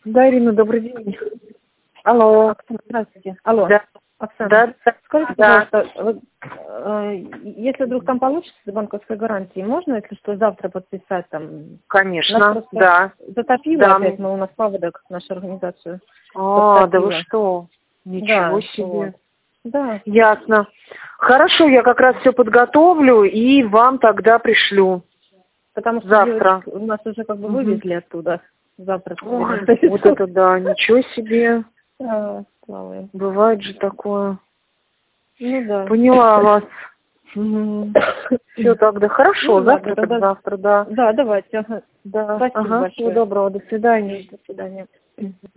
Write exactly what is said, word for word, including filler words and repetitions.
Да, Ирина, добрый день. Алло. Оксана, здравствуйте. Алло, Да. Оксана. Да. Скажите, Да. пожалуйста, вот, э, если вдруг там получится с банковской гарантией, можно, если что, завтра подписать там? Конечно, Нас просто да. затопило Да. опять, мы у нас паводок, нашу организацию. А, да вы Подтопило. что? Ничего Да, себе. вот. Да. Ясно. Хорошо, я как раз все подготовлю и вам тогда пришлю. Потому что Завтра. девочек у нас уже как бы Мгм. вывезли оттуда. Завтра. Ой, вот это да, ничего себе. А, слава им. Бывает же такое. Ну да. Поняла вас. Все тогда. Хорошо, Ну, завтра ладно, так тогда- завтра, да. Да, давайте. Ага. Да. Спасибо Ага, большое. всего доброго, до свидания. До свидания.